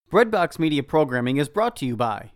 Breadbox Media programming is brought to you by.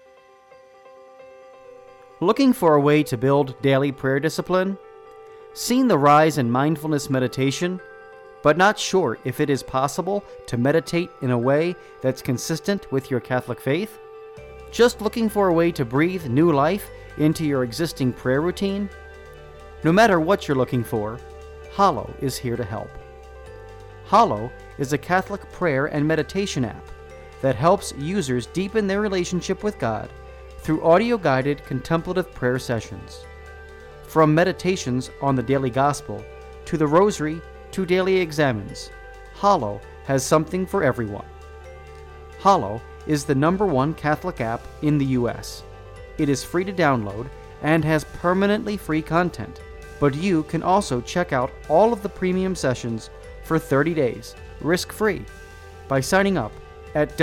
Looking for a way to build daily prayer discipline? Seen the rise in mindfulness meditation, but not sure if it is possible to meditate in a way that's consistent with your Catholic faith? Just looking for a way to breathe new life into your existing prayer routine? No matter what you're looking for, Hallow is here to help. Hallow is a Catholic prayer and meditation app that helps users deepen their relationship with God through audio-guided contemplative prayer sessions. From meditations on the daily gospel to the rosary to daily examens, Hallow has something for everyone. Hallow is the #1 Catholic app in the U.S. It is free to download and has permanently free content, but you can also check out all of the premium sessions for 30 days, risk-free, by signing up at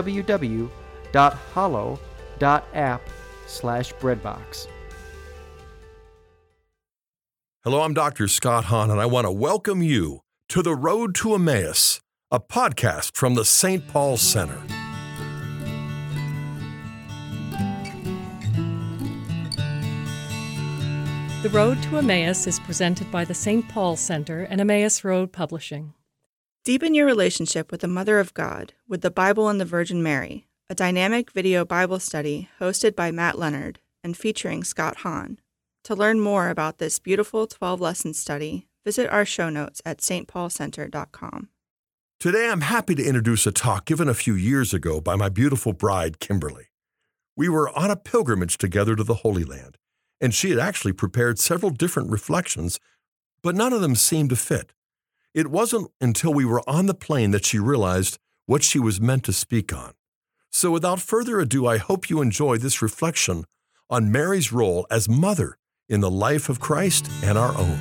www.hallow.app/breadbox. Hello, I'm Dr. Scott Hahn, and I want to welcome you to The Road to Emmaus, a podcast from the St. Paul Center. The Road to Emmaus is presented by the St. Paul Center and Emmaus Road Publishing. Deepen your relationship with the Mother of God with the Bible and the Virgin Mary, a dynamic video Bible study hosted by Matt Leonard and featuring Scott Hahn. To learn more about this beautiful 12-lesson study, visit our show notes at stpaulcenter.com. Today, I'm happy to introduce a talk given a few years ago by my beautiful bride, Kimberly. We were on a pilgrimage together to the Holy Land, and she had actually prepared several different reflections, but none of them seemed to fit. It wasn't until we were on the plane that she realized what she was meant to speak on. So without further ado, I hope you enjoy this reflection on Mary's role as mother in the life of Christ and our own.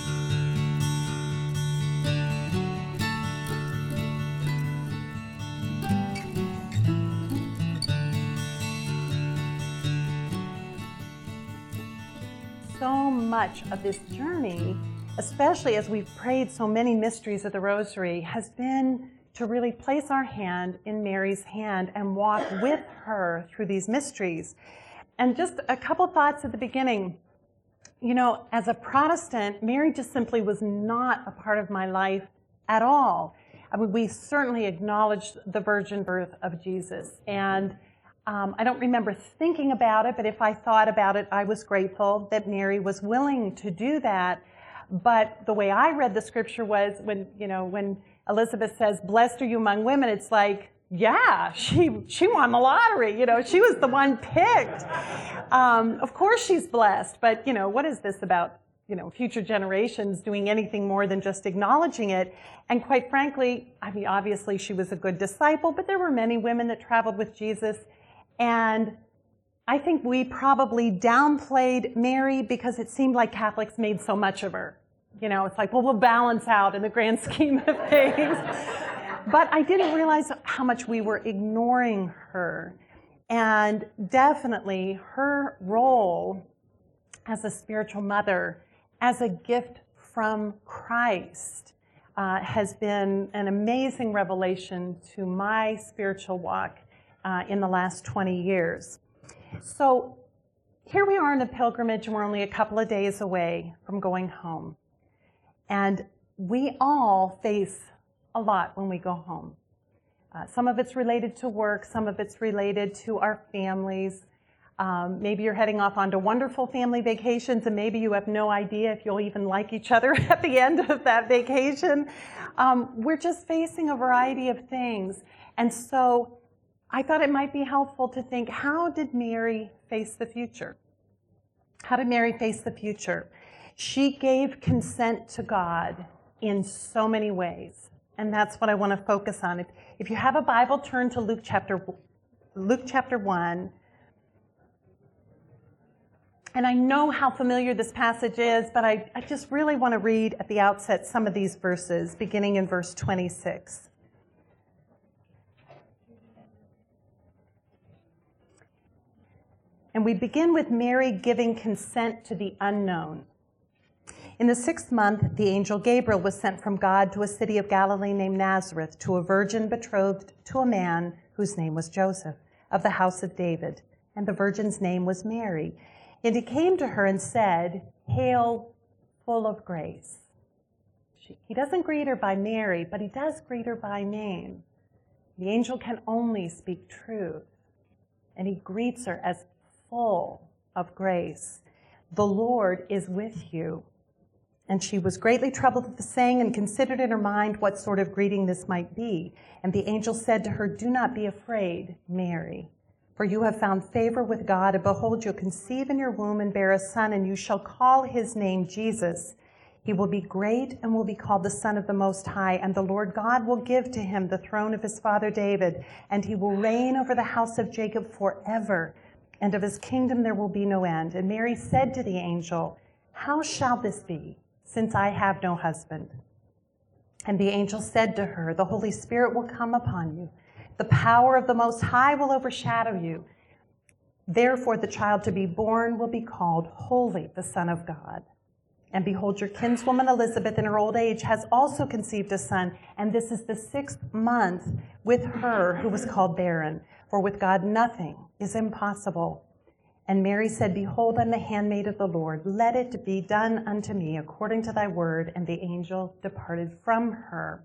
So much of this journey, especially as we've prayed so many mysteries of the Rosary, has been to really place our hand in Mary's hand and walk with her through these mysteries. And just a couple thoughts at the beginning. You know, as a Protestant, Mary just simply was not a part of my life at all. I mean, we certainly acknowledged the virgin birth of Jesus. And I don't remember thinking about it, but if I thought about it, I was grateful that Mary was willing to do that. But the way I read the scripture was when Elizabeth says, "Blessed are you among women," it's like, yeah, she won the lottery. She was the one picked. Of course she's blessed, but what is this about, future generations doing anything more than just acknowledging it? And quite frankly, I mean, obviously she was a good disciple, but there were many women that traveled with Jesus. And I think we probably downplayed Mary because it seemed like Catholics made so much of her. It's like, well, we'll balance out in the grand scheme of things. But I didn't realize how much we were ignoring her. And definitely her role as a spiritual mother, as a gift from Christ, has been an amazing revelation to my spiritual walk in the last 20 years. So here we are in a pilgrimage, and we're only a couple of days away from going home. And we all face a lot when we go home. Some of it's related to work, some of it's related to our families. Maybe you're heading off onto wonderful family vacations, and maybe you have no idea if you'll even like each other at the end of that vacation. We're just facing a variety of things. And so I thought it might be helpful to think, how did Mary face the future? How did Mary face the future? She gave consent to God in so many ways, and that's what I want to focus on. If you have a Bible, turn to Luke chapter 1. And I know how familiar this passage is, but I just really want to read at the outset some of these verses, beginning in verse 26. And we begin with Mary giving consent to the unknown. In the 6th month, the angel Gabriel was sent from God to a city of Galilee named Nazareth to a virgin betrothed to a man whose name was Joseph, of the house of David, and the virgin's name was Mary. And he came to her and said, "Hail, full of grace." He doesn't greet her by Mary, but he does greet her by name. The angel can only speak truth, and he greets her as full of grace. "The Lord is with you." And she was greatly troubled at the saying and considered in her mind what sort of greeting this might be. And the angel said to her, "Do not be afraid, Mary, for you have found favor with God, and behold, you'll conceive in your womb and bear a son, and you shall call his name Jesus. He will be great and will be called the Son of the Most High, and the Lord God will give to him the throne of his father David, and he will reign over the house of Jacob forever, and of his kingdom there will be no end." And Mary said to the angel, "How shall this be, since I have no husband?" And the angel said to her, "The Holy Spirit will come upon you. The power of the Most High will overshadow you. Therefore the child to be born will be called Holy, the Son of God. And behold, your kinswoman Elizabeth in her old age has also conceived a son, and this is the 6th month with her who was called barren. For with God nothing is impossible." And Mary said, "Behold, I'm the handmaid of the Lord. Let it be done unto me according to thy word." And the angel departed from her.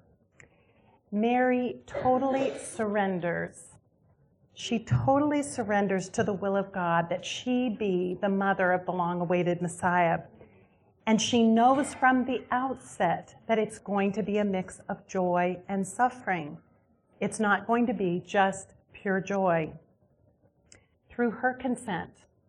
Mary totally surrenders. She totally surrenders to the will of God that she be the mother of the long-awaited Messiah. And she knows from the outset that it's going to be a mix of joy and suffering. It's not going to be just pure joy. Through her consent,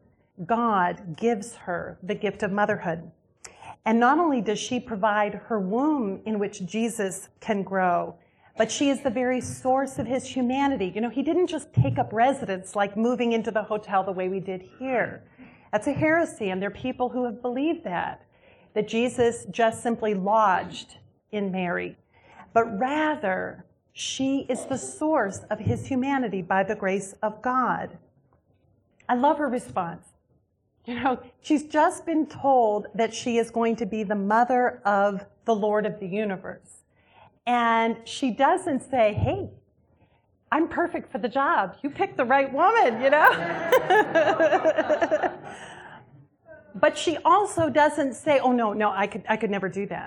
God gives her the gift of motherhood. And not only does she provide her womb in which Jesus can grow, but she is the very source of his humanity. You know, he didn't just take up residence like moving into the hotel the way we did here. That's a heresy, and there are people who have believed that Jesus just simply lodged in Mary. But rather, she is the source of his humanity by the grace of God. I love her response. You know, she's just been told that she is going to be the mother of the Lord of the universe. And she doesn't say, "Hey, I'm perfect for the job. You picked the right woman," you know? But she also doesn't say, "Oh, no, I could never do that."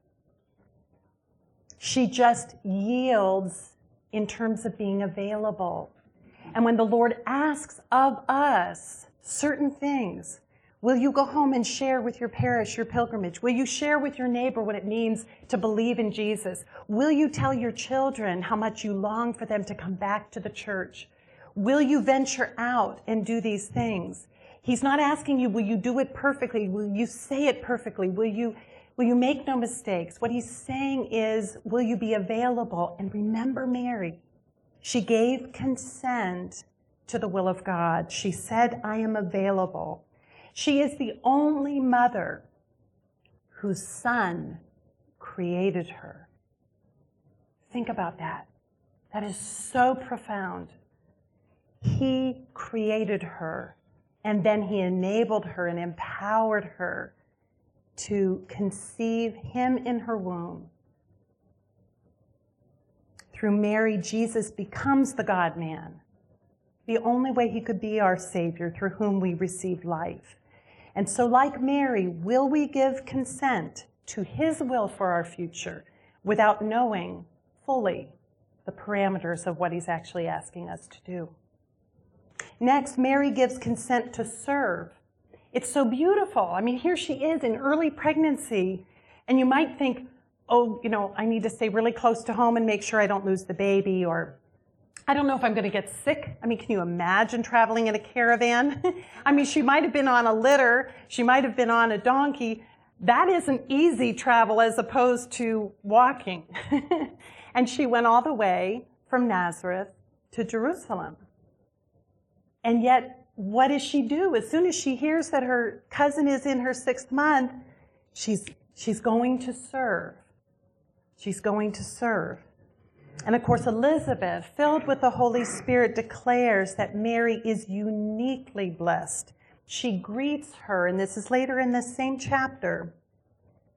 She just yields in terms of being available. And when the Lord asks of us certain things, will you go home and share with your parish your pilgrimage? Will you share with your neighbor what it means to believe in Jesus? Will you tell your children how much you long for them to come back to the church? Will you venture out and do these things? He's not asking you, will you do it perfectly? Will you say it perfectly? Will you make no mistakes? What he's saying is, will you be available? And remember Mary. She gave consent to the will of God. She said, "I am available." She is the only mother whose son created her. Think about that. That is so profound. He created her, and then he enabled her and empowered her to conceive him in her womb. Through Mary, Jesus becomes the God-man, the only way he could be our Savior, through whom we receive life. And so, like Mary, will we give consent to his will for our future without knowing fully the parameters of what he's actually asking us to do? Next, Mary gives consent to serve. It's so beautiful. I mean, here she is in early pregnancy, and you might think, "Oh, I need to stay really close to home and make sure I don't lose the baby," or "I don't know if I'm going to get sick." I mean, can you imagine traveling in a caravan? I mean, she might have been on a litter. She might have been on a donkey. That isn't easy travel as opposed to walking. And she went all the way from Nazareth to Jerusalem. And yet, what does she do? As soon as she hears that her cousin is in her 6th month, she's going to serve. She's going to serve. And of course, Elizabeth, filled with the Holy Spirit, declares that Mary is uniquely blessed. She greets her, and this is later in this same chapter,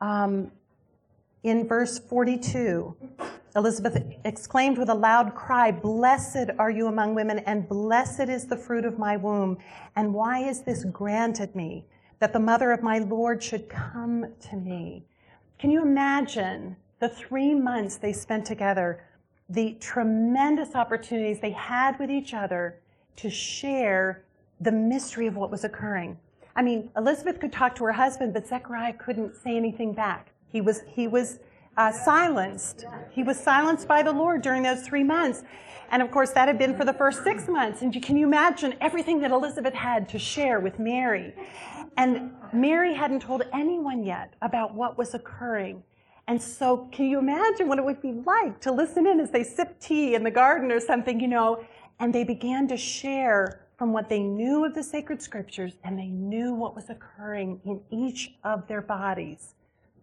In verse 42, Elizabeth exclaimed with a loud cry, "Blessed are you among women, and blessed is the fruit of my womb. And why is this granted me, that the mother of my Lord should come to me?" Can you imagine the 3 months they spent together, the tremendous opportunities they had with each other to share the mystery of what was occurring? I mean, Elizabeth could talk to her husband, but Zechariah couldn't say anything back. He was silenced. He was silenced by the Lord during those 3 months. And of course, that had been for the first 6 months. And can you imagine everything that Elizabeth had to share with Mary? And Mary hadn't told anyone yet about what was occurring. And so can you imagine what it would be like to listen in as they sip tea in the garden or something, and they began to share from what they knew of the sacred scriptures, and they knew what was occurring in each of their bodies.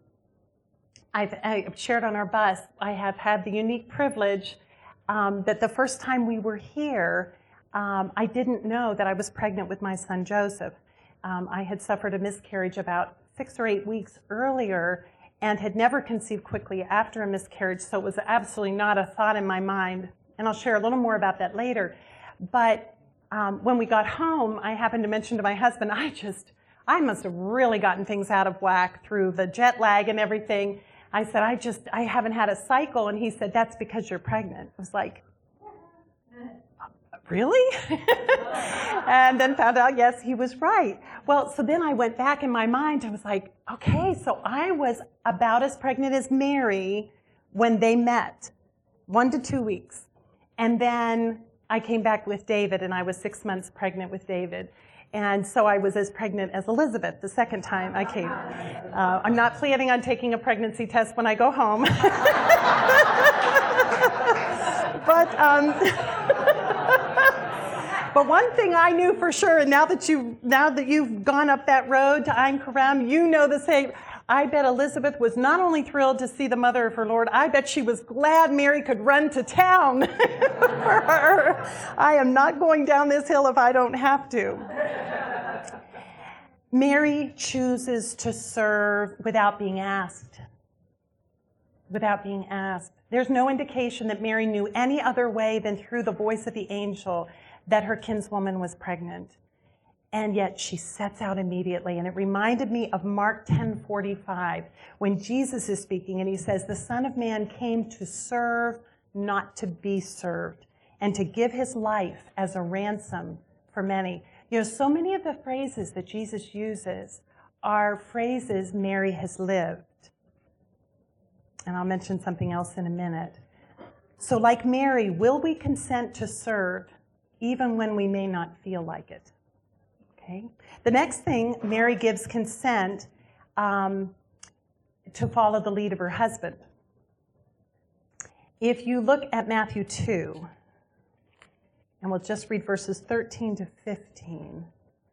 I've shared on our bus, I have had the unique privilege that the first time we were here, I didn't know that I was pregnant with my son Joseph. I had suffered a miscarriage about 6 or 8 weeks earlier and had never conceived quickly after a miscarriage, so it was absolutely not a thought in my mind. And I'll share a little more about that later. But when we got home, I happened to mention to my husband, I must have really gotten things out of whack through the jet lag and everything. I said, I haven't had a cycle. And he said, "That's because you're pregnant." I was like, really? And then found out, yes, he was right. Well, so then I went back in my mind. I was like, okay, so I was about as pregnant as Mary when they met, 1 to 2 weeks. And then I came back with David, and I was 6 months pregnant with David. And so I was as pregnant as Elizabeth the second time I came. I'm not planning on taking a pregnancy test when I go home. But one thing I knew for sure, and now that you've gone up that road to Ein Kerem, you know the same. I bet Elizabeth was not only thrilled to see the mother of her Lord, I bet she was glad Mary could run to town for her. I am not going down this hill if I don't have to. Mary chooses to serve without being asked. Without being asked. There's no indication that Mary knew any other way than through the voice of the angel that her kinswoman was pregnant. And yet she sets out immediately. And it reminded me of Mark 10:45, when Jesus is speaking and he says, "The Son of Man came to serve, not to be served, and to give his life as a ransom for many." So many of the phrases that Jesus uses are phrases Mary has lived. And I'll mention something else in a minute. So like Mary, will we consent to serve even when we may not feel like it? Okay. The next thing, Mary gives consent to follow the lead of her husband. If you look at Matthew 2, and we'll just read verses 13 to 15.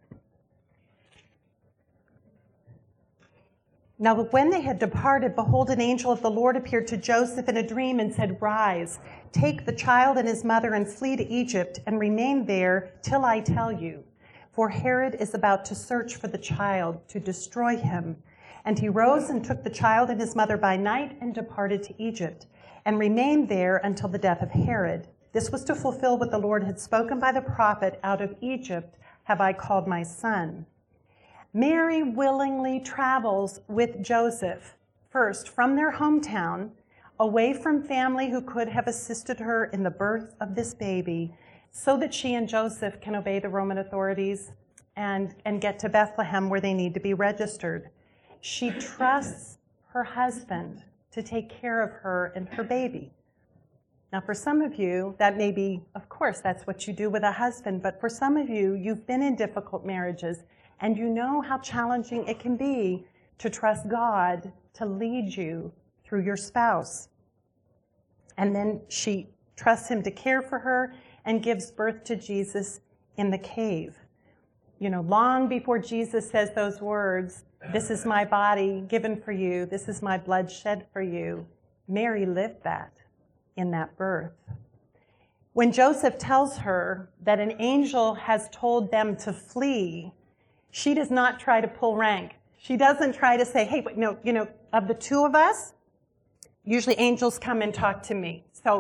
Now, when they had departed, behold, an angel of the Lord appeared to Joseph in a dream and said, "Rise, take the child and his mother and flee to Egypt and remain there till I tell you. For Herod is about to search for the child to destroy him." And he rose and took the child and his mother by night and departed to Egypt and remained there until the death of Herod. This was to fulfill what the Lord had spoken by the prophet, "Out of Egypt have I called my son." Mary willingly travels with Joseph, first from their hometown, away from family who could have assisted her in the birth of this baby, so that she and Joseph can obey the Roman authorities and get to Bethlehem where they need to be registered. She trusts her husband to take care of her and her baby. Now, for some of you, that may be, of course, that's what you do with a husband, but for some of you, you've been in difficult marriages, and you know how challenging it can be to trust God to lead you through your spouse. And then she trusts him to care for her and gives birth to Jesus in the cave. Long before Jesus says those words, "This is my body given for you, this is my blood shed for you," Mary lived that in that birth. When Joseph tells her that an angel has told them to flee, she does not try to pull rank. She doesn't try to say, hey, no, of the two of us, usually angels come and talk to me. So,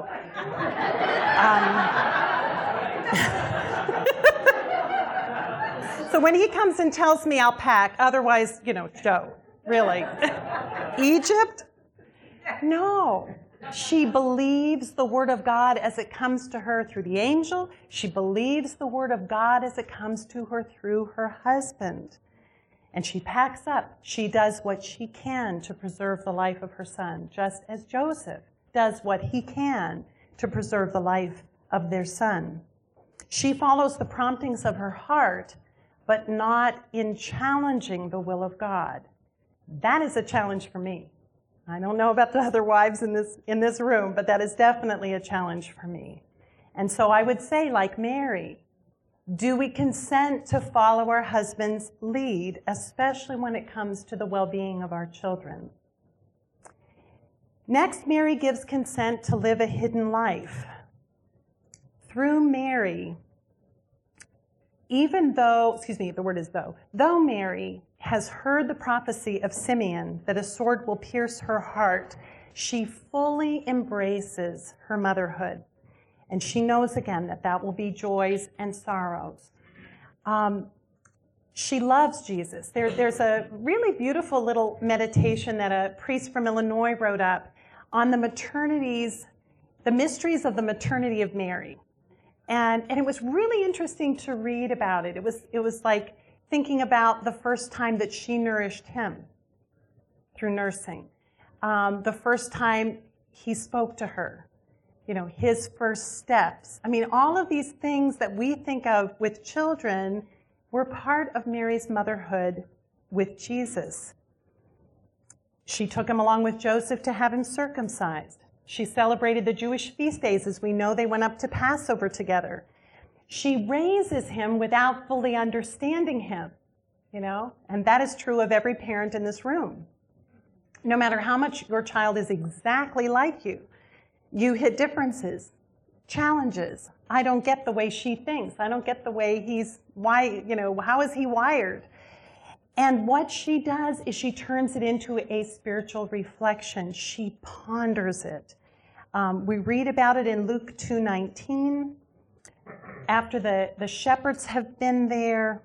so when he comes and tells me I'll pack, otherwise, Joe, really. Egypt? No. She believes the word of God as it comes to her through the angel. She believes the word of God as it comes to her through her husband. And she packs up. She does what she can to preserve the life of her son, just as Joseph does what he can to preserve the life of their son. She follows the promptings of her heart, but not in challenging the will of God. That is a challenge for me. I don't know about the other wives in this room, but that is definitely a challenge for me. And so I would say, like Mary, do we consent to follow our husband's lead, especially when it comes to the well-being of our children? Next, Mary gives consent to live a hidden life. Through Mary, though Mary has heard the prophecy of Simeon that a sword will pierce her heart, she fully embraces her motherhood. And she knows again that will be joys and sorrows. She loves Jesus. There's a really beautiful little meditation that a priest from Illinois wrote up on the mysteries of the maternity of Mary. And it was really interesting to read about it. It was like thinking about the first time that she nourished him through nursing. The first time he spoke to her, his first steps. I mean, all of these things that we think of with children were part of Mary's motherhood with Jesus. She took him along with Joseph to have him circumcised. She celebrated the Jewish feast days. As we know, they went up to Passover together. She raises him without fully understanding him, and that is true of every parent in this room. No matter how much your child is exactly like you, you hit differences, challenges. I don't get the way she thinks. I don't get the way how is he wired? And what she does is she turns it into a spiritual reflection. She ponders it. We read about it in Luke 2:19. After the shepherds have been there,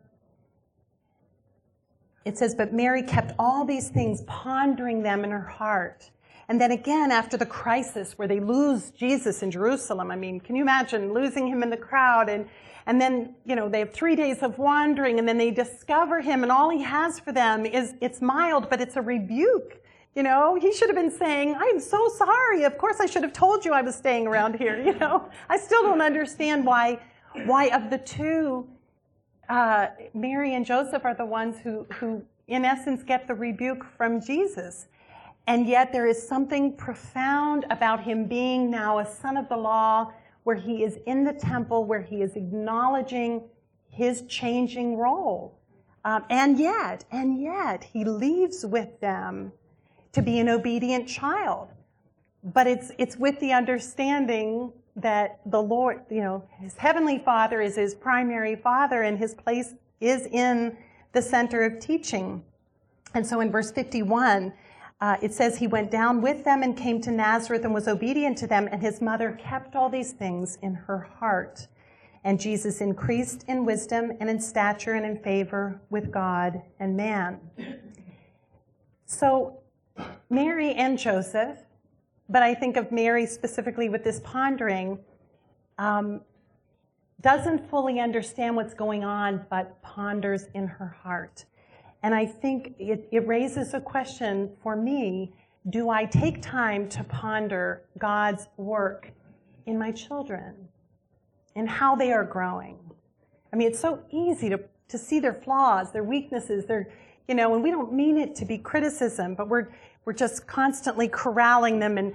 it says, but Mary kept all these things, pondering them in her heart. And then again, after the crisis where they lose Jesus in Jerusalem, I mean, can you imagine losing him in the crowd? And then, they have 3 days of wandering, and then they discover him, and all he has for them it's mild, but it's a rebuke. He should have been saying, I'm so sorry. Of course, I should have told you I was staying around here. I still don't understand why of the two, Mary and Joseph are the ones who, in essence, get the rebuke from Jesus. And yet there is something profound about him being now a son of the law, where he is in the temple, where he is acknowledging his changing role. And yet, he leaves with them to be an obedient child. But it's with the understanding that the Lord, his heavenly Father is his primary father, and his place is in the center of teaching. And so in verse 51, it says, he went down with them and came to Nazareth and was obedient to them, and his mother kept all these things in her heart. And Jesus increased in wisdom and in stature and in favor with God and man. So Mary and Joseph, but I think of Mary specifically with this pondering, doesn't fully understand what's going on, but ponders in her heart. And I think it raises a question for me: do I take time to ponder God's work in my children and how they are growing? I mean, it's so easy to see their flaws, their weaknesses, and we don't mean it to be criticism, but we're just constantly corralling them and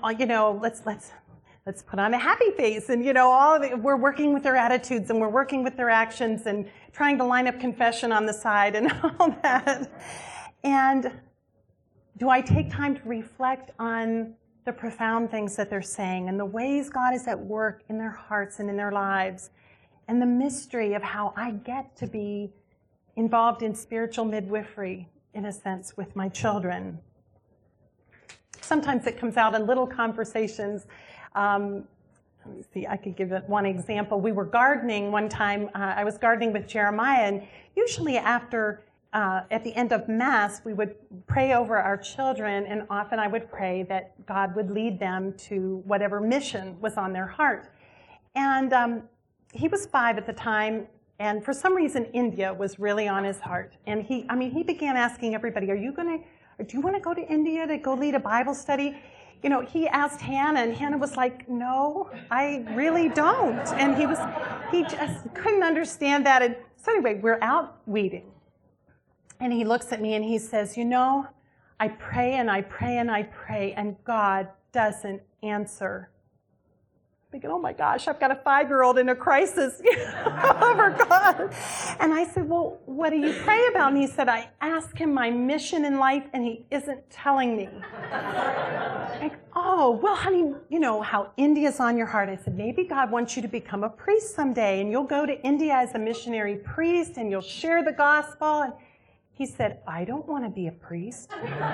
let's put on a happy face, and we're working with their attitudes and we're working with their actions and trying to line up confession on the side and all that. And do I take time to reflect on the profound things that they're saying and the ways God is at work in their hearts and in their lives, and the mystery of how I get to be involved in spiritual midwifery in a sense, with my children. Sometimes it comes out in little conversations. Let me see, I could give it one example. We were gardening one time. I was gardening with Jeremiah, and usually after, at the end of Mass, we would pray over our children, and often I would pray that God would lead them to whatever mission was on their heart. And he was 5 at the time, and for some reason, India was really on his heart. And he began asking everybody, do you want to go to India to go lead a Bible study? You know, he asked Hannah, and Hannah was like, no, I really don't. And he just couldn't understand that. And so anyway, we're out weeding. And he looks at me and he says, you know, I pray and I pray and I pray, and God doesn't answer. Thinking, oh my gosh, I've got a 5-year-old in a crisis over God. And I said, well, what do you pray about? And he said, I ask him my mission in life, and he isn't telling me. Like, oh, well, honey, you know how India's on your heart. I said, maybe God wants you to become a priest someday, and you'll go to India as a missionary priest, and you'll share the gospel. And he said, I don't want to be a priest.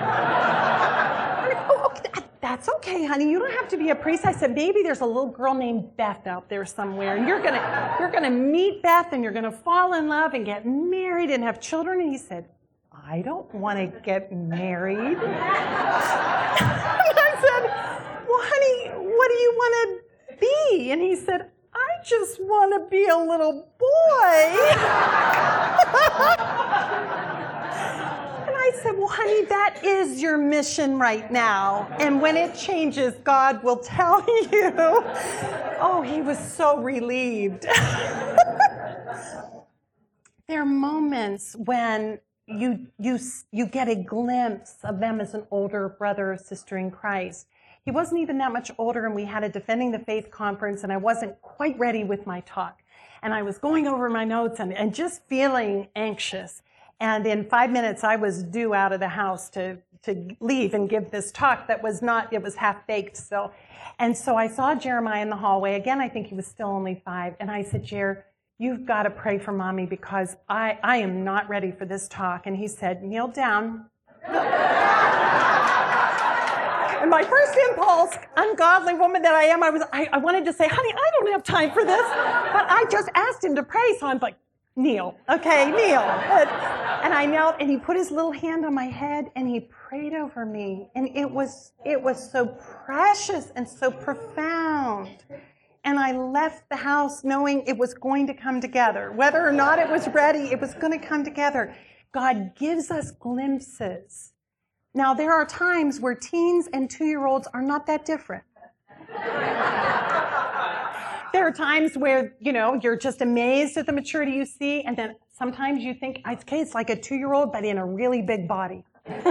Oh, okay, that's okay, honey. You don't have to be a priest. I said, maybe there's a little girl named Beth out there somewhere, and you're gonna meet Beth, and you're gonna fall in love and get married and have children. And he said, I don't want to get married. And I said, well, honey, what do you want to be? And he said, I just want to be a little boy. I said, well, honey, that is your mission right now. And when it changes, God will tell you. Oh, he was so relieved. There are moments when you get a glimpse of them as an older brother or sister in Christ. He wasn't even that much older, and we had a Defending the Faith conference, and I wasn't quite ready with my talk. And I was going over my notes and just feeling anxious. And in 5 minutes, I was due out of the house to leave and give this talk that was not, it was half-baked still. And so I saw Jeremiah in the hallway. Again, I think he was still only 5. And I said, Jer, you've got to pray for Mommy because I am not ready for this talk. And he said, kneel down. And my first impulse, ungodly woman that I am, I wanted to say, honey, I don't have time for this. But I just asked him to pray, so I'm like, kneel, okay, kneel. And I knelt, and he put his little hand on my head, and he prayed over me. And it was so precious and so profound. And I left the house knowing it was going to come together. Whether or not it was ready, it was going to come together. God gives us glimpses. Now, there are times where teens and 2-year-olds are not that different. There are times where, you know, you're just amazed at the maturity you see, and then sometimes you think, okay, it's like a 2-year-old, but in a really big body.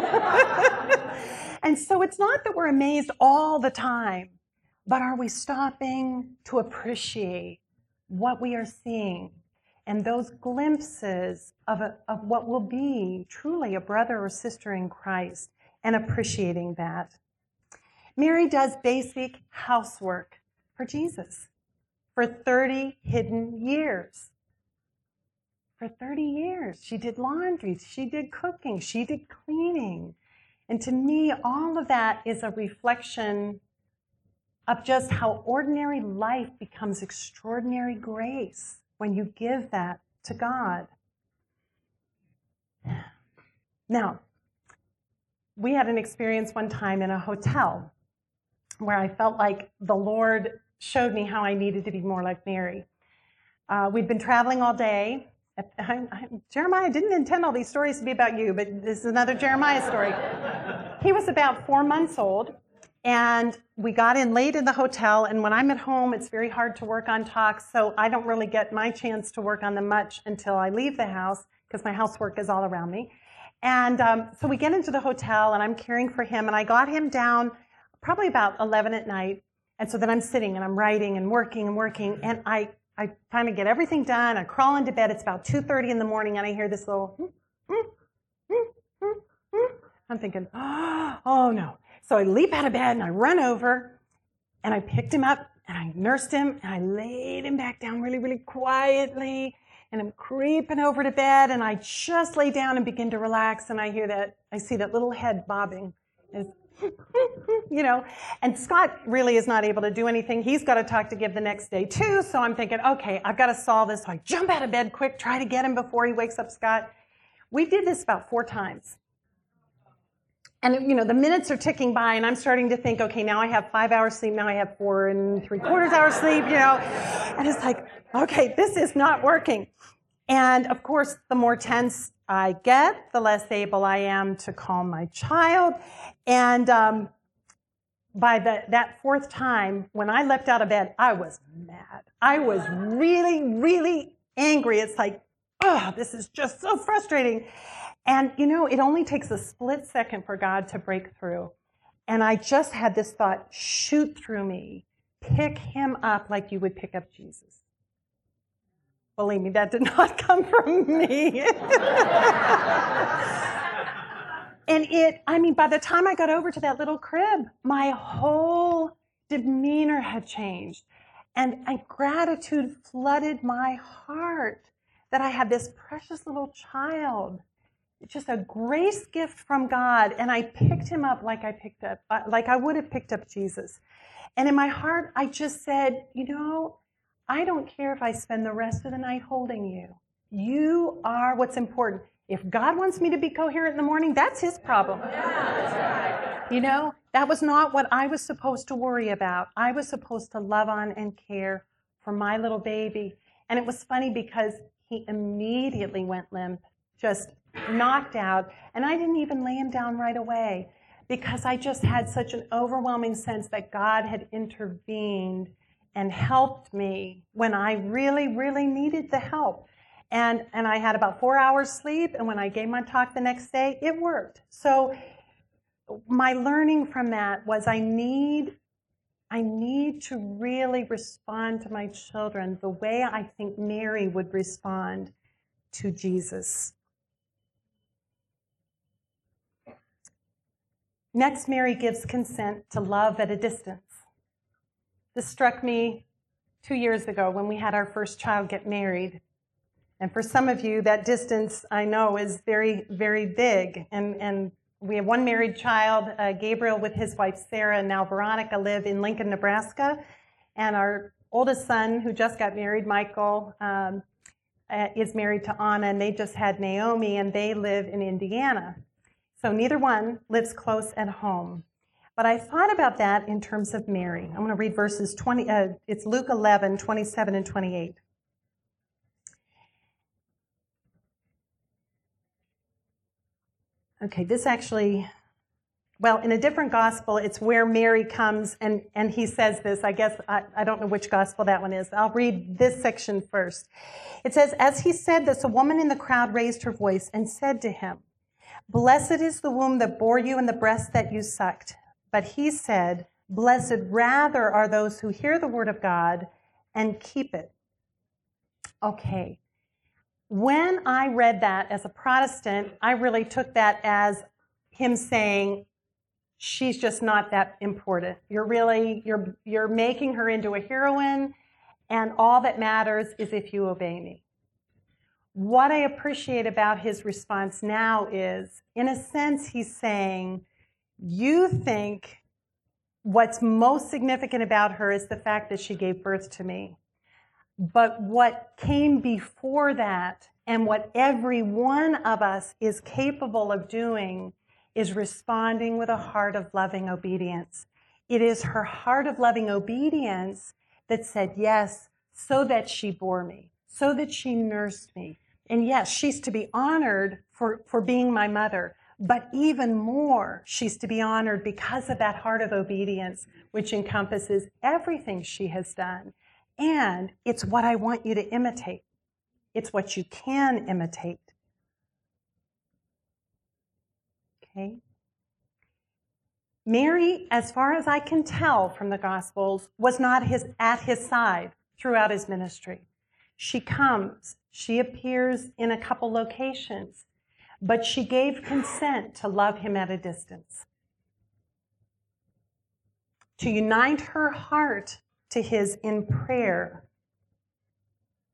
And so it's not that we're amazed all the time, but are we stopping to appreciate what we are seeing and those glimpses of what will be truly a brother or sister in Christ, and appreciating that. Mary does basic housework for Jesus. For 30 hidden years. For 30 years, she did laundry, she did cooking, she did cleaning. And to me, all of that is a reflection of just how ordinary life becomes extraordinary grace when you give that to God. Now, we had an experience one time in a hotel where I felt like the Lord showed me how I needed to be more like Mary. We'd been traveling all day. Jeremiah didn't intend all these stories to be about you, but this is another Jeremiah story. He was about 4 months old, and we got in late in the hotel, and when I'm at home, it's very hard to work on talks, so I don't really get my chance to work on them much until I leave the house, because my housework is all around me. And so we get into the hotel, and I'm caring for him, and I got him down probably about 11 at night. And so then I'm sitting and I'm writing and working, and I finally get everything done. I crawl into bed. It's about 2:30 in the morning, and I hear this little, I'm thinking, oh no. So I leap out of bed and I run over, and I picked him up and I nursed him and I laid him back down really, really quietly. and I'm creeping over to bed, and I just lay down and begin to relax, and I see that little head bobbing. And Scott really is not able to do anything. He's got to talk to Gib the next day too, so I'm thinking, okay, I've got to solve this. So I jump out of bed quick, try to get him before he wakes up Scott. We did this about 4 times. And, the minutes are ticking by, and I'm starting to think, okay, now I have 5 hours sleep, now I have 4 3/4 hours sleep, And it's like, okay, this is not working. And, of course, the more tense I get, the less able I am to calm my child. And by that 4th time, when I leapt out of bed, I was mad. I was really, really angry. It's like, oh, this is just so frustrating. And, it only takes a split second for God to break through. And I just had this thought shoot through me. Pick him up like you would pick up Jesus. Believe me, that did not come from me. And by the time I got over to that little crib, my whole demeanor had changed. And gratitude flooded my heart that I had this precious little child. It's just a grace gift from God. And I picked him up like I would have picked up Jesus. And in my heart, I just said, I don't care if I spend the rest of the night holding you. You are what's important. If God wants me to be coherent in the morning, that's his problem. That was not what I was supposed to worry about. I was supposed to love on and care for my little baby. And it was funny because he immediately went limp, just knocked out. And I didn't even lay him down right away because I just had such an overwhelming sense that God had intervened and helped me when I really, really needed the help. And I had about 4 hours sleep, and when I gave my talk the next day, it worked. So my learning from that was I need to really respond to my children the way I think Mary would respond to Jesus. Next, Mary gives consent to love at a distance. This struck me 2 years ago when we had our first child get married. And for some of you, that distance, I know, is very, very big. And we have one married child, Gabriel with his wife Sarah, and now Veronica live in Lincoln, Nebraska. And our oldest son, who just got married, Michael, is married to Anna, and they just had Naomi, and they live in Indiana. So neither one lives close at home. But I thought about that in terms of Mary. I'm going to read verses 20. It's Luke 11, 27 and 28. Okay, this actually, in a different gospel, it's where Mary comes and he says this. I guess, I don't know which gospel that one is. I'll read this section first. It says, as he said this, a woman in the crowd raised her voice and said to him, "Blessed is the womb that bore you and the breast that you sucked." But he said, "Blessed rather are those who hear the word of God and keep it." Okay. When I read that as a Protestant, I really took that as him saying, she's just not that important. You're making her into a heroine, and all that matters is if you obey me. What I appreciate about his response now is, in a sense, he's saying, you think what's most significant about her is the fact that she gave birth to me. But what came before that, and what every one of us is capable of doing, is responding with a heart of loving obedience. It is her heart of loving obedience that said yes, so that she bore me, so that she nursed me. And yes, she's to be honored for being my mother. But even more, she's to be honored because of that heart of obedience, which encompasses everything she has done. And it's what I want you to imitate. It's what you can imitate. Okay? Mary, as far as I can tell from the Gospels, was not at his side throughout his ministry. She comes, she appears in a couple locations, but she gave consent to love him at a distance. To unite her heart to his in prayer.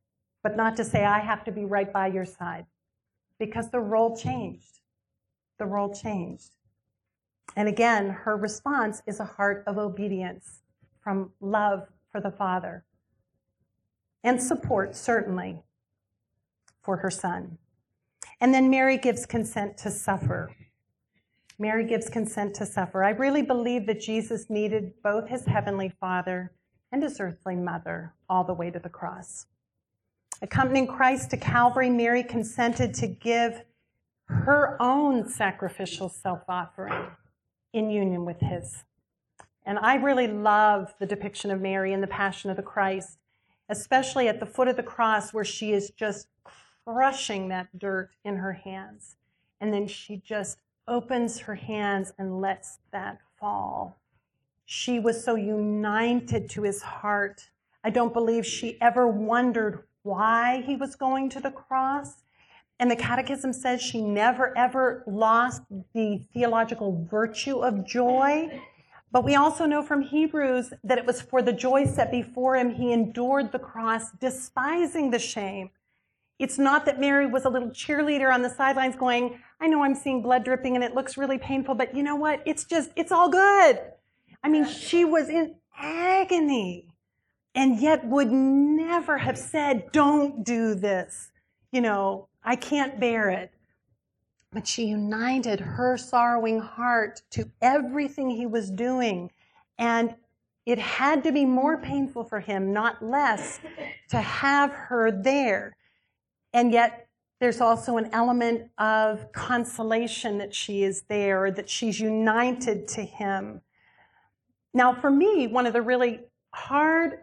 but not to say I have to be right by your side, because the role changed. The role changed. And again, her response is a heart of obedience from love for the Father and support, certainly, for her son. And then Mary gives consent to suffer. Mary gives consent to suffer. I really believe that Jesus needed both his heavenly Father and his earthly mother all the way to the cross. Accompanying Christ to Calvary, Mary consented to give her own sacrificial self-offering in union with his. And I really love the depiction of Mary in the Passion of the Christ, especially at the foot of the cross where she is just crushing that dirt in her hands. And then she just opens her hands and lets that fall. She was so united to his heart. I don't believe she ever wondered why he was going to the cross. And the Catechism says she never, ever lost the theological virtue of joy. But we also know from Hebrews that it was for the joy set before him, he endured the cross, despising the shame. It's not that Mary was a little cheerleader on the sidelines going, I know I'm seeing blood dripping and it looks really painful, but you know what? It's all good. I mean, she was in agony and yet would never have said, don't do this. You know, I can't bear it. But she united her sorrowing heart to everything he was doing. And it had to be more painful for him, not less, to have her there. And yet there's also an element of consolation that she is there, that she's united to him. Now, for me, one of the really hard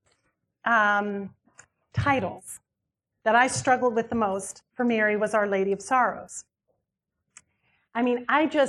titles that I struggled with the most for Mary was Our Lady of Sorrows. I mean,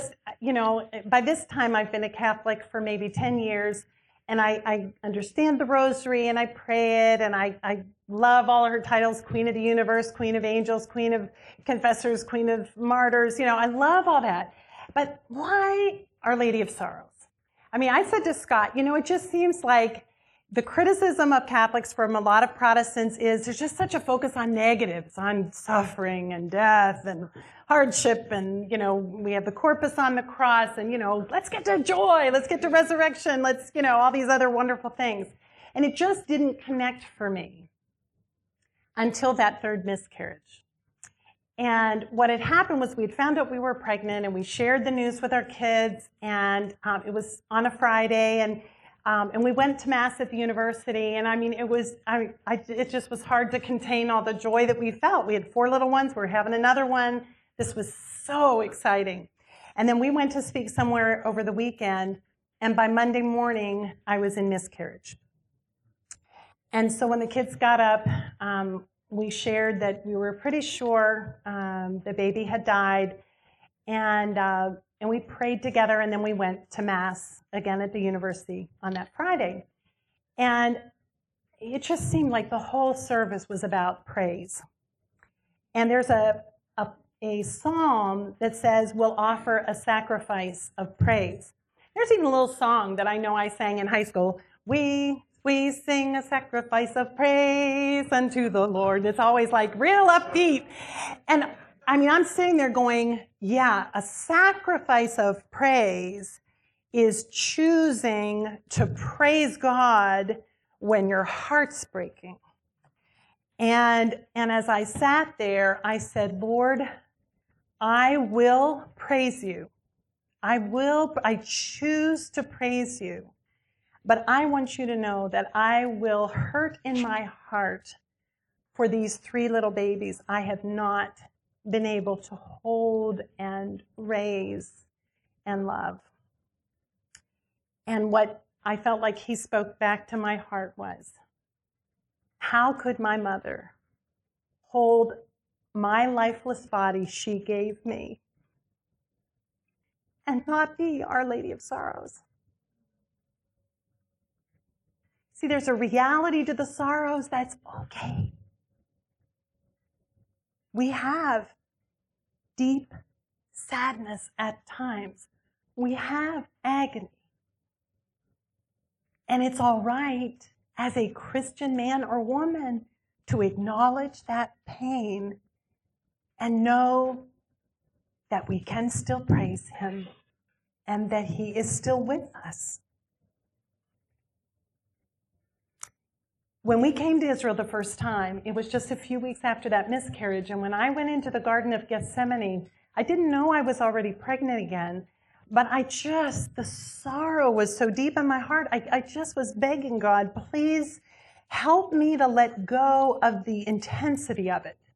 by this time I've been a Catholic for maybe 10 years, and I understand the Rosary, and I pray it, and I love all of her titles, Queen of the Universe, Queen of Angels, Queen of Confessors, Queen of Martyrs. You know, I love all that. But why Our Lady of Sorrows? I mean, I said to Scott, it just seems like the criticism of Catholics from a lot of Protestants is there's just such a focus on negatives, on suffering and death and hardship, and, we have the corpus on the cross, and, let's get to joy, let's get to resurrection, let's, all these other wonderful things. And it just didn't connect for me until that third miscarriage. And what had happened was we'd found out we were pregnant, and we shared the news with our kids, and it was on a Friday, and we went to Mass at the university, and I mean, it just was hard to contain all the joy that we felt. We had 4 little ones, we were having another one. This was so exciting. And then we went to speak somewhere over the weekend, and by Monday morning, I was in miscarriage. And so when the kids got up, we shared that we were pretty sure the baby had died, and we prayed together, and then we went to Mass again at the university on that Friday. And it just seemed like the whole service was about praise. And there's a psalm that says, we'll offer a sacrifice of praise. There's even a little song that I know I sang in high school. We sing a sacrifice of praise unto the Lord. It's always like real upbeat. And I mean, I'm sitting there going, yeah, a sacrifice of praise is choosing to praise God when your heart's breaking. And as I sat there, I said, Lord, I will praise you. I choose to praise you. But I want you to know that I will hurt in my heart for these 3 little babies I have not been able to hold and raise and love. And what I felt like he spoke back to my heart was, how could my mother hold my lifeless body she gave me and not be Our Lady of Sorrows? See, there's a reality to the sorrows that's okay. We have deep sadness at times. We have agony. And it's all right as a Christian man or woman to acknowledge that pain and know that we can still praise him and that he is still with us. When we came to Israel the first time, it was just a few weeks after that miscarriage, and when I went into the Garden of Gethsemane, I didn't know I was already pregnant again, but the sorrow was so deep in my heart, I just was begging God, please help me to let go of the intensity of it,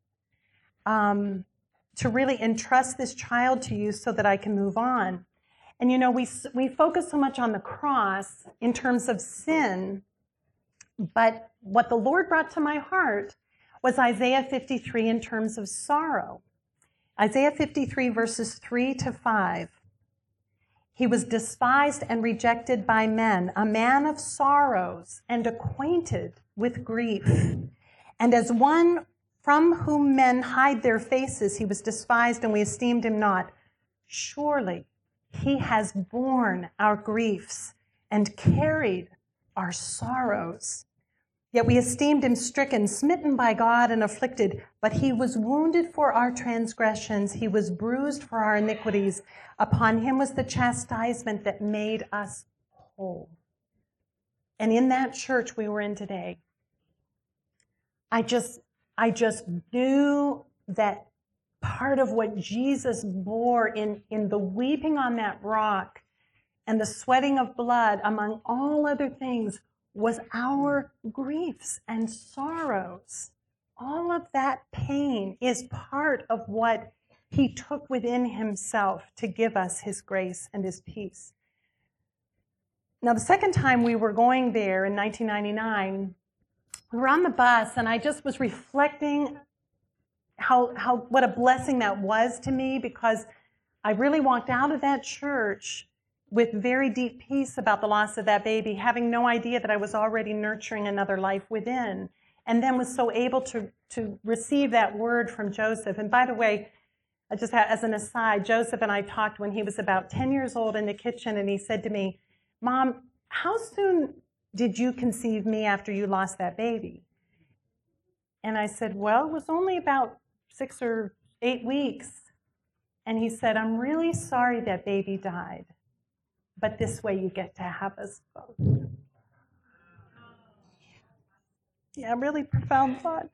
to really entrust this child to you so that I can move on. And we focus so much on the cross in terms of sin, but what the Lord brought to my heart was Isaiah 53 in terms of sorrow. Isaiah 53 verses 3 to 5. He was despised and rejected by men, a man of sorrows and acquainted with grief. And as one from whom men hide their faces, he was despised and we esteemed him not. Surely he has borne our griefs and carried our sorrows. Yet we esteemed him stricken, smitten by God, and afflicted. But he was wounded for our transgressions. He was bruised for our iniquities. Upon him was the chastisement that made us whole. And in that church we were in today, I just knew that part of what Jesus bore in the weeping on that rock and the sweating of blood, among all other things, was our griefs and sorrows. All of that pain is part of what he took within himself to give us his grace and his peace. Now, the second time we were going there in 1999, we were on the bus, and I just was reflecting what a blessing that was to me, because I really walked out of that church with very deep peace about the loss of that baby, having no idea that I was already nurturing another life within, and then was so able to receive that word from Joseph. And by the way, as an aside, Joseph and I talked when he was about 10 years old in the kitchen, and he said to me, "Mom, how soon did you conceive me after you lost that baby?" And I said, "Well, it was only about 6 or 8 weeks. And he said, "I'm really sorry that baby died. But this way you get to have us both." Yeah, really profound thought.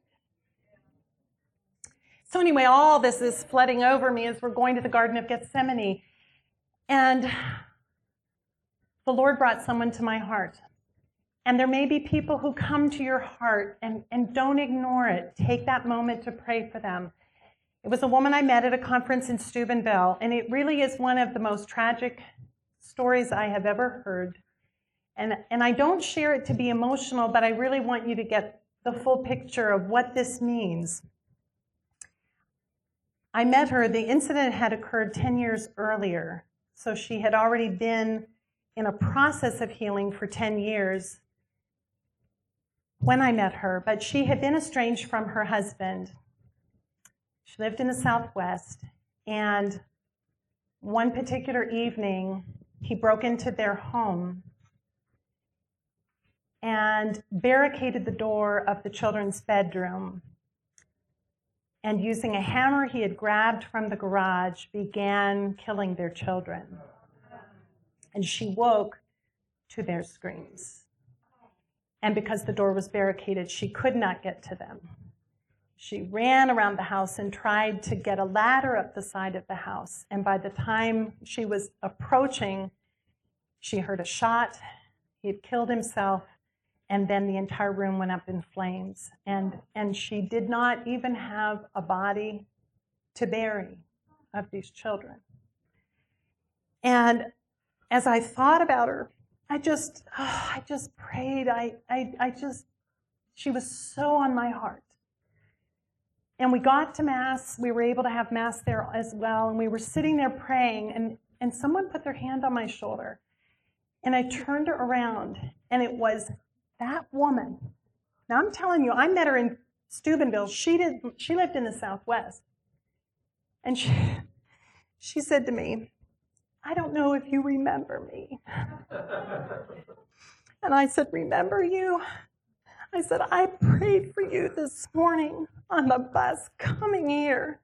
So anyway, all this is flooding over me as we're going to the Garden of Gethsemane. And the Lord brought someone to my heart. And there may be people who come to your heart, and don't ignore it. Take that moment to pray for them. It was a woman I met at a conference in Steubenville, and it really is one of the most tragic stories I have ever heard. And I don't share it to be emotional, but I really want you to get the full picture of what this means. I met her. The incident had occurred 10 years earlier, so she had already been in a process of healing for 10 years when I met her, but she had been estranged from her husband. She lived in the Southwest, and one particular evening, he broke into their home and barricaded the door of the children's bedroom, and using a hammer he had grabbed from the garage, began killing their children. And she woke to their screams. And because the door was barricaded, she could not get to them. She ran around the house and tried to get a ladder up the side of the house. And by the time she was approaching, she heard a shot. He had killed himself. And then the entire room went up in flames. And she did not even have a body to bury of these children. And as I thought about her, I just prayed. She was so on my heart. And we got to Mass. We were able to have Mass there as well. And we were sitting there praying, and someone put their hand on my shoulder. And I turned her around, and it was that woman. Now, I'm telling you, I met her in Steubenville. She lived in the Southwest. And she said to me, "I don't know if you remember me." And I said, "Remember you? I said, I prayed for you this morning on the bus coming here.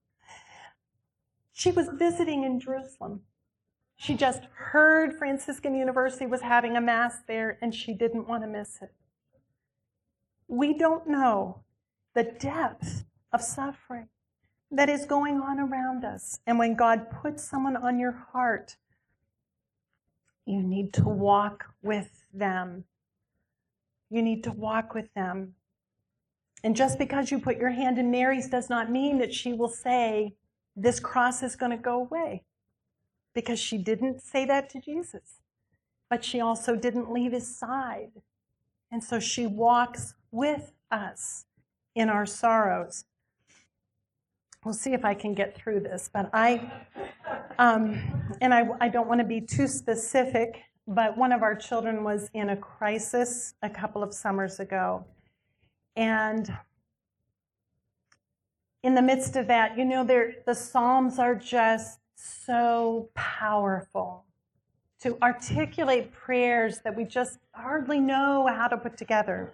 She was visiting in Jerusalem. She just heard Franciscan University was having a Mass there, and she didn't want to miss it. We don't know the depth of suffering that is going on around us. And when God puts someone on your heart, you need to walk with them. You need to walk with them. And just because you put your hand in Mary's does not mean that she will say, this cross is going to go away. Because she didn't say that to Jesus. But she also didn't leave his side. And so she walks with us in our sorrows. We'll see if I can get through this. But I don't want to be too specific, but one of our children was in a crisis a couple of summers ago. And in the midst of that, the Psalms are just so powerful to articulate prayers that we just hardly know how to put together.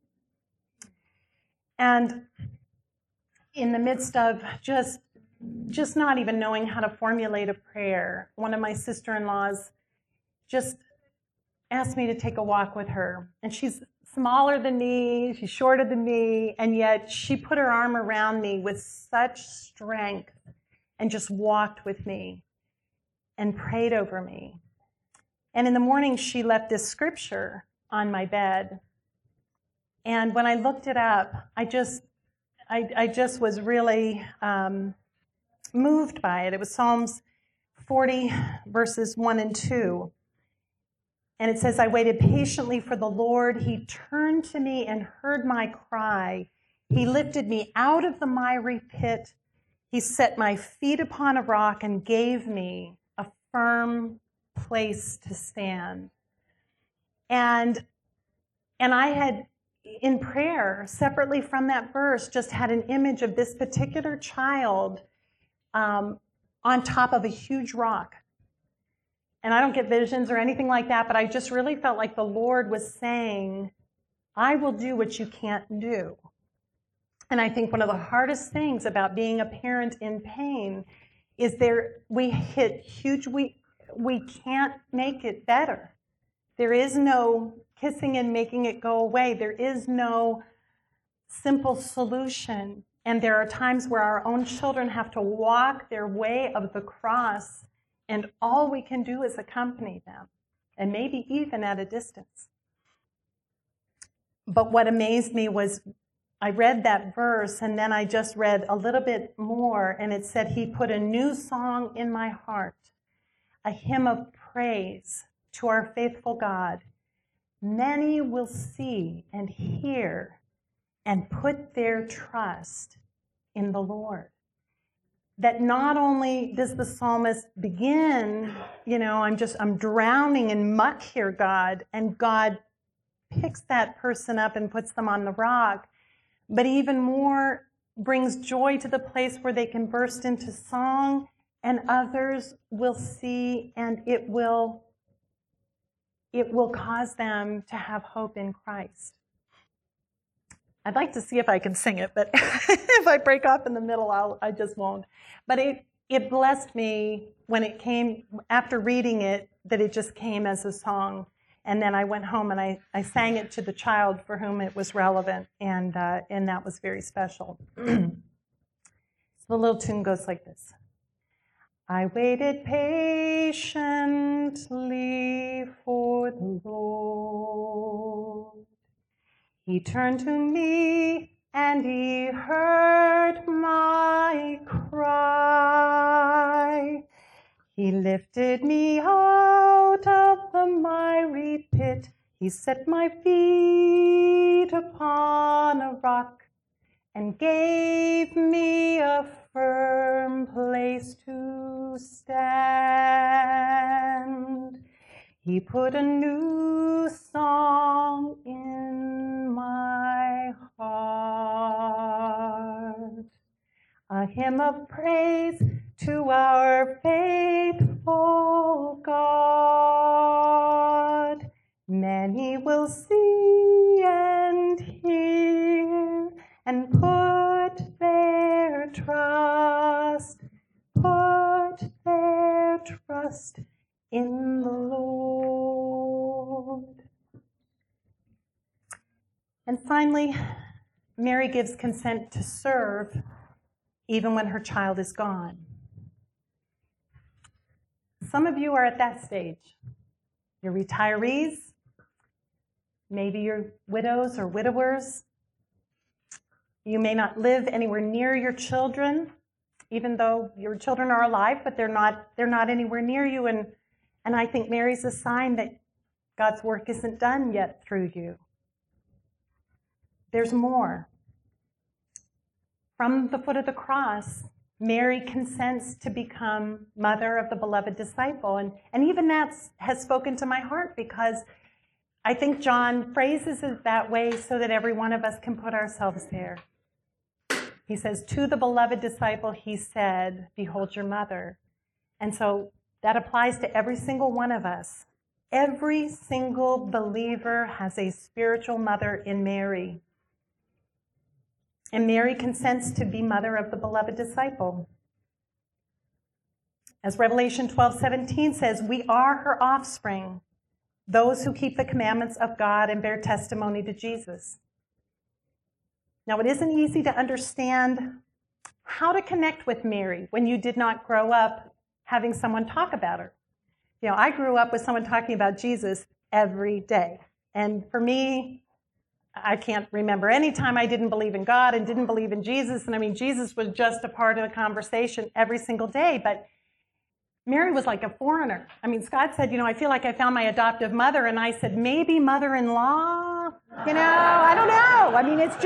And in the midst of just not even knowing how to formulate a prayer, one of my sister-in-laws just asked me to take a walk with her. And she's smaller than me, she's shorter than me, and yet she put her arm around me with such strength and just walked with me and prayed over me. And in the morning, she left this scripture on my bed. And when I looked it up, I just was really moved by it. It was Psalms 40, verses 1 and 2. And it says, I waited patiently for the Lord. He turned to me and heard my cry. He lifted me out of the miry pit. He set my feet upon a rock and gave me a firm place to stand. And I had, in prayer, separately from that verse, just had an image of this particular child on top of a huge rock. And I don't get visions or anything like that, but I just really felt like the Lord was saying, I will do what you can't do. And I think one of the hardest things about being a parent in pain is we hit huge, we can't make it better. There is no kissing and making it go away. There is no simple solution. And there are times where our own children have to walk their way of the cross, and all we can do is accompany them, and maybe even at a distance. But what amazed me was I read that verse, and then I just read a little bit more, and it said, He put a new song in my heart, a hymn of praise to our faithful God. Many will see and hear and put their trust in the Lord. That not only does the psalmist begin, I'm drowning in muck here, God, and God picks that person up and puts them on the rock, but even more brings joy to the place where they can burst into song, and others will see, and it will cause them to have hope in Christ. I'd like to see if I can sing it, but if I break off in the middle, I just won't. But it blessed me when it came, after reading it, that it just came as a song. And then I went home and I sang it to the child for whom it was relevant, and that was very special. So the little tune goes like this. I waited patiently for the Lord. He turned to me and he heard my cry. He lifted me out of the miry pit. He set my feet upon a rock and gave me a firm place to stand. He put a new song in my heart, a hymn of praise to our faithful God. Many will see and and put their trust in the Lord. And finally, Mary gives consent to serve even when her child is gone. Some of you are at that stage. You're retirees. Maybe you're widows or widowers. You may not live anywhere near your children, even though your children are alive, but they're not anywhere near you. And I think Mary's a sign that God's work isn't done yet through you. There's more. From the foot of the cross, Mary consents to become mother of the beloved disciple. And even that has spoken to my heart, because I think John phrases it that way so that every one of us can put ourselves there. He says, to the beloved disciple, he said, behold your mother. And so that applies to every single one of us. Every single believer has a spiritual mother in Mary. And Mary consents to be mother of the beloved disciple. As Revelation 12:17 says, we are her offspring, those who keep the commandments of God and bear testimony to Jesus. Now, it isn't easy to understand how to connect with Mary when you did not grow up having someone talk about her. You know, I grew up with someone talking about Jesus every day. And for me, I can't remember any time I didn't believe in God and didn't believe in Jesus. And I mean, Jesus was just a part of the conversation every single day. But Mary was like a foreigner. I mean, Scott said, I feel like I found my adoptive mother. And I said, maybe mother-in-law? I don't know. I mean, I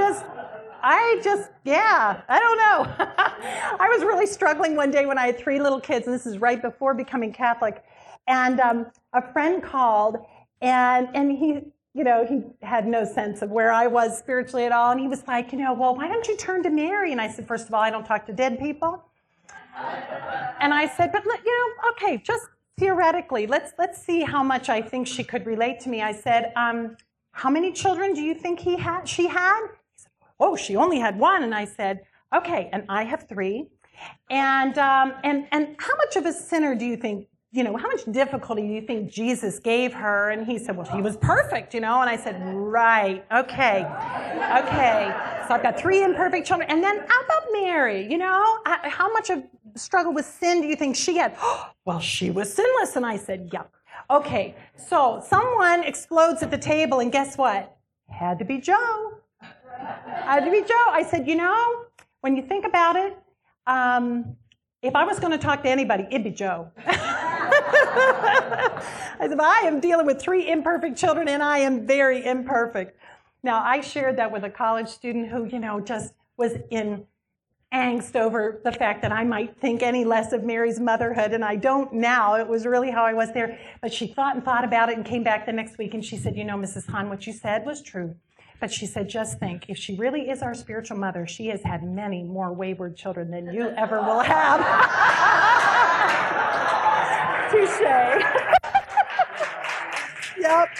don't know. I was really struggling one day when I had 3 little kids, and this is right before becoming Catholic. And a friend called, and he had no sense of where I was spiritually at all. And he was like, well, why don't you turn to Mary? And I said, first of all, I don't talk to dead people. And I said, but okay, just theoretically, let's see how much I think she could relate to me. I said, how many children do you think she had? He said, oh, she only had 1. And I said, okay, and I have 3. And how much of a sinner do you think, how much difficulty do you think Jesus gave her? And he said, well, he was perfect, And I said, right, okay. So I've got 3 imperfect children. And then how about Mary? How much of struggle with sin do you think she had? Well, she was sinless. And I said, yeah. Okay, so someone explodes at the table, and guess what? Had to be Joe. I said, when you think about it, if I was going to talk to anybody, it'd be Joe. I said, I am dealing with 3 imperfect children, and I am very imperfect. Now, I shared that with a college student who, just was in angst over the fact that I might think any less of Mary's motherhood, and I don't now. It was really how I was there. But she thought and thought about it and came back the next week, and she said, Mrs. Hahn, what you said was true. But she said, just think, if she really is our spiritual mother, she has had many more wayward children than you ever will have. Touché. Yep.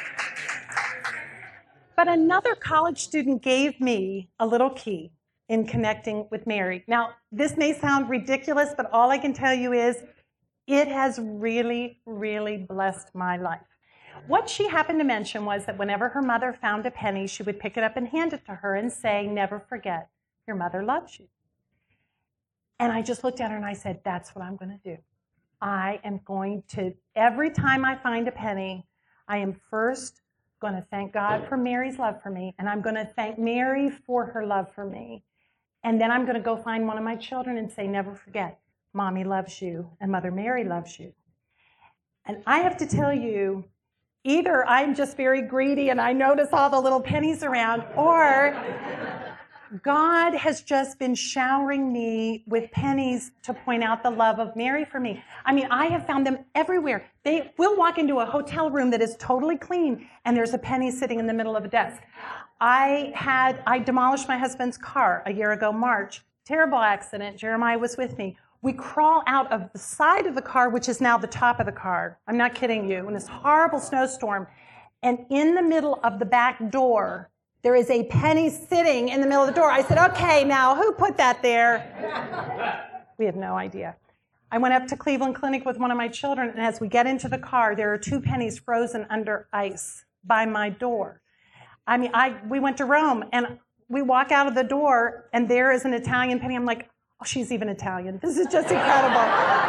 But another college student gave me a little key in connecting with Mary. Now, this may sound ridiculous, but all I can tell you is it has really, really blessed my life. What she happened to mention was that whenever her mother found a penny, she would pick it up and hand it to her and say, never forget, your mother loves you. And I just looked at her and I said, that's what I'm going to do. I am going to, every time I find a penny, I am first going to thank God for Mary's love for me, and I'm going to thank Mary for her love for me. And then I'm going to go find one of my children and say, never forget, Mommy loves you and Mother Mary loves you. And I have to tell you, either I'm just very greedy and I notice all the little pennies around, or God has just been showering me with pennies to point out the love of Mary for me. I mean, I have found them everywhere. We'll walk into a hotel room that is totally clean, and there's a penny sitting in the middle of a desk. I demolished my husband's car a year ago, March. Terrible accident. Jeremiah was with me. We crawl out of the side of the car, which is now the top of the car. I'm not kidding you. In this horrible snowstorm. And in the middle of the back door, there is a penny sitting in the middle of the door. I said, okay, now who put that there? We have no idea. I went up to Cleveland Clinic with one of my children, and as we get into the car, there are 2 pennies frozen under ice by my door. I mean, we went to Rome, and we walk out of the door, and there is an Italian penny. I'm like, oh, she's even Italian. This is just incredible.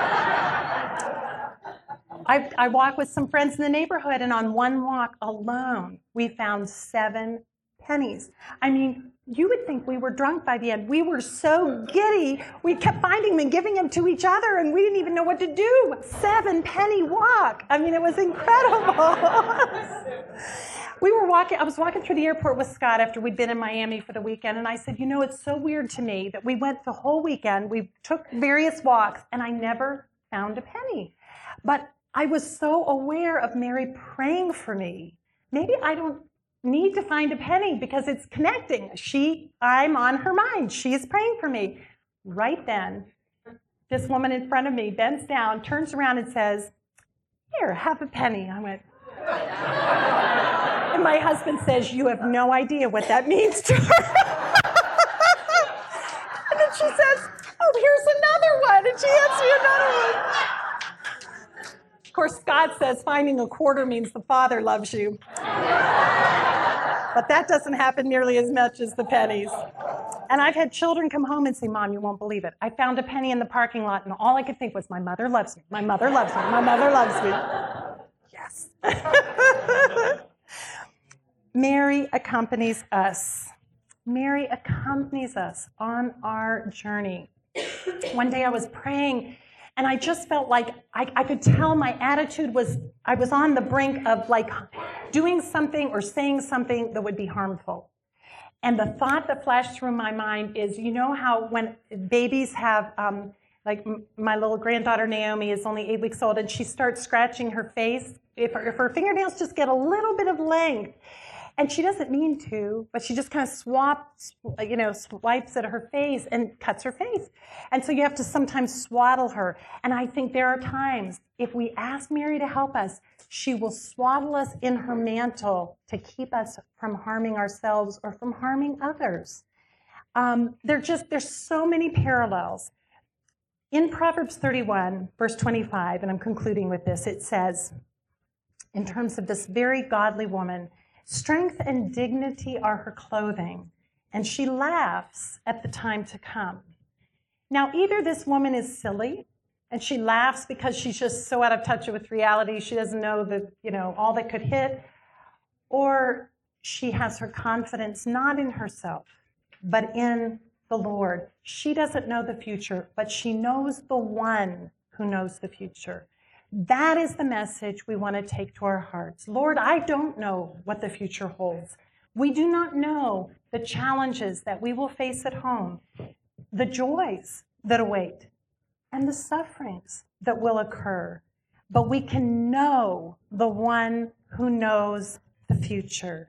I walk with some friends in the neighborhood, and on one walk alone, we found 7 pennies. I mean, you would think we were drunk by the end. We were so giddy. We kept finding them and giving them to each other, and we didn't even know what to do. 7 penny walk. I mean, it was incredible. I was walking through the airport with Scott after we'd been in Miami for the weekend, and I said, you know, it's so weird to me that we went the whole weekend, we took various walks, and I never found a penny. But I was so aware of Mary praying for me. Maybe I don't need to find a penny because it's connecting. I'm on her mind. She's praying for me. Right then, this woman in front of me bends down, turns around and says, here, have a penny. I went, and my husband says, you have no idea what that means to her. And then she says, oh, here's another one. And she hands me another one. Of course, Scott says finding a quarter means the Father loves you. But that doesn't happen nearly as much as the pennies. And I've had children come home and say, Mom, you won't believe it. I found a penny in the parking lot, and all I could think was, my mother loves me. My mother loves me. My mother loves me. Yes. Mary accompanies us. Mary accompanies us on our journey. One day I was praying, and I just felt like I could tell my attitude was, I was on the brink of like doing something or saying something that would be harmful. And the thought that flashed through my mind is, you know how when babies have, like my little granddaughter Naomi is only 8 weeks old, and she starts scratching her face, if her fingernails just get a little bit of length, and she doesn't mean to, but she just kind of swipes at her face and cuts her face. And so you have to sometimes swaddle her. And I think there are times, if we ask Mary to help us, she will swaddle us in her mantle to keep us from harming ourselves or from harming others. There's so many parallels. In Proverbs 31, verse 25, and I'm concluding with this, it says, in terms of this very godly woman, strength and dignity are her clothing, and she laughs at the time to come. Now, either this woman is silly, and she laughs because she's just so out of touch with reality, she doesn't know that, all that could hit, or she has her confidence not in herself, but in the Lord. She doesn't know the future, but she knows the one who knows the future. That is the message we want to take to our hearts. Lord, I don't know what the future holds. We do not know the challenges that we will face at home, the joys that await, and the sufferings that will occur. But we can know the one who knows the future.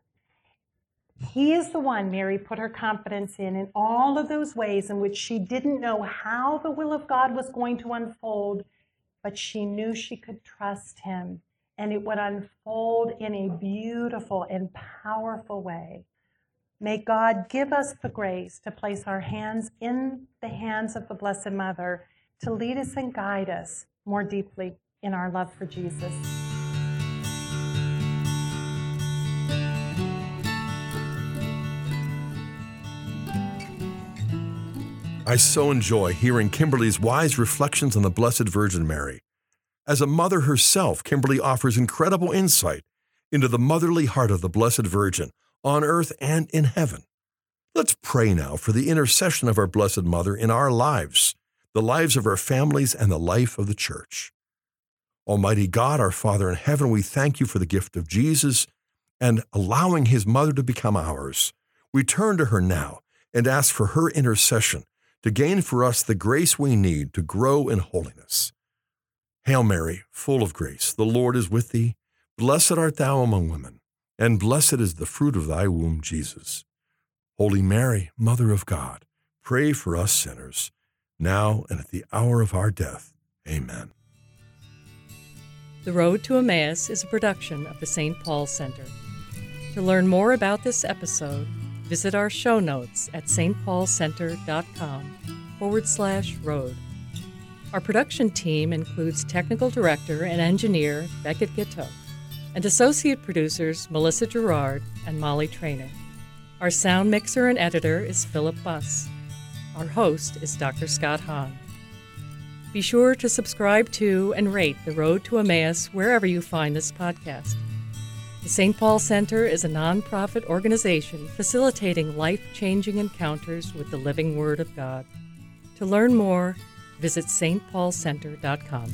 He is the one Mary put her confidence in all of those ways in which she didn't know how the will of God was going to unfold, but she knew she could trust him, and it would unfold in a beautiful and powerful way. May God give us the grace to place our hands in the hands of the Blessed Mother to lead us and guide us more deeply in our love for Jesus. I so enjoy hearing Kimberly's wise reflections on the Blessed Virgin Mary. As a mother herself, Kimberly offers incredible insight into the motherly heart of the Blessed Virgin on earth and in heaven. Let's pray now for the intercession of our Blessed Mother in our lives, the lives of our families, and the life of the Church. Almighty God, our Father in heaven, we thank you for the gift of Jesus and allowing his mother to become ours. We turn to her now and ask for her intercession to gain for us the grace we need to grow in holiness. Hail Mary, full of grace, the Lord is with thee. Blessed art thou among women, and blessed is the fruit of thy womb, Jesus. Holy Mary, Mother of God, pray for us sinners, now and at the hour of our death. Amen. The Road to Emmaus is a production of the St. Paul Center. To learn more about this episode, visit our show notes at stpaulcenter.com/road. Our production team includes technical director and engineer Beckett Gitto and associate producers Melissa Gerard and Molly Traynor. Our sound mixer and editor is Philip Buss. Our host is Dr. Scott Hahn. Be sure to subscribe to and rate The Road to Emmaus wherever you find this podcast. The St. Paul Center is a nonprofit organization facilitating life-changing encounters with the living Word of God. To learn more, visit stpaulcenter.com.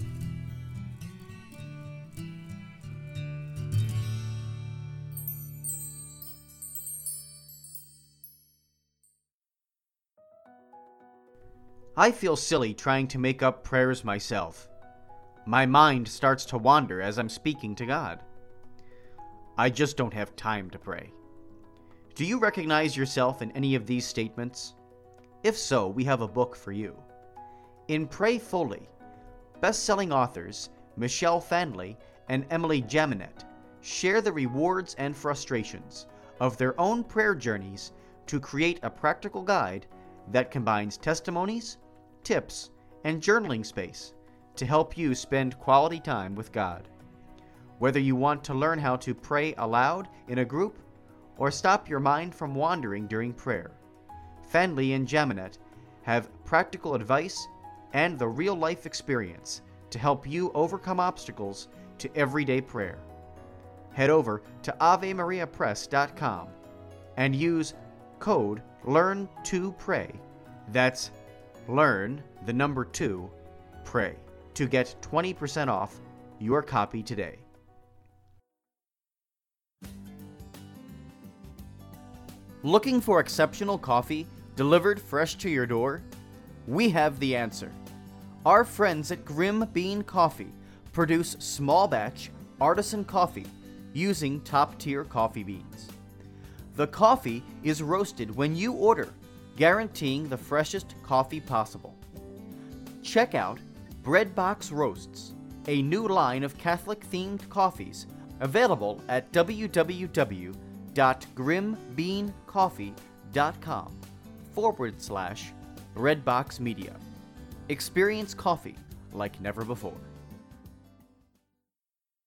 I feel silly trying to make up prayers myself. My mind starts to wander as I'm speaking to God. I just don't have time to pray. Do you recognize yourself in any of these statements? If so, we have a book for you. In Pray Fully, best-selling authors Michelle Fandley and Emily Jaminet share the rewards and frustrations of their own prayer journeys to create a practical guide that combines testimonies, tips, and journaling space to help you spend quality time with God. Whether you want to learn how to pray aloud in a group or stop your mind from wandering during prayer, Fandley and Jaminet have practical advice and the real-life experience to help you overcome obstacles to everyday prayer. Head over to AveMariaPress.com and use code LEARN2PRAY. That's learn, the number 2, pray, to get 20% off your copy today. Looking for exceptional coffee delivered fresh to your door? We have the answer. Our friends at Grim Bean Coffee produce small batch artisan coffee using top-tier coffee beans. The coffee is roasted when you order, guaranteeing the freshest coffee possible. Check out Breadbox Roasts, a new line of Catholic-themed coffees available at www.grimbeancoffee.com/Redbox Media. Experience coffee like never before.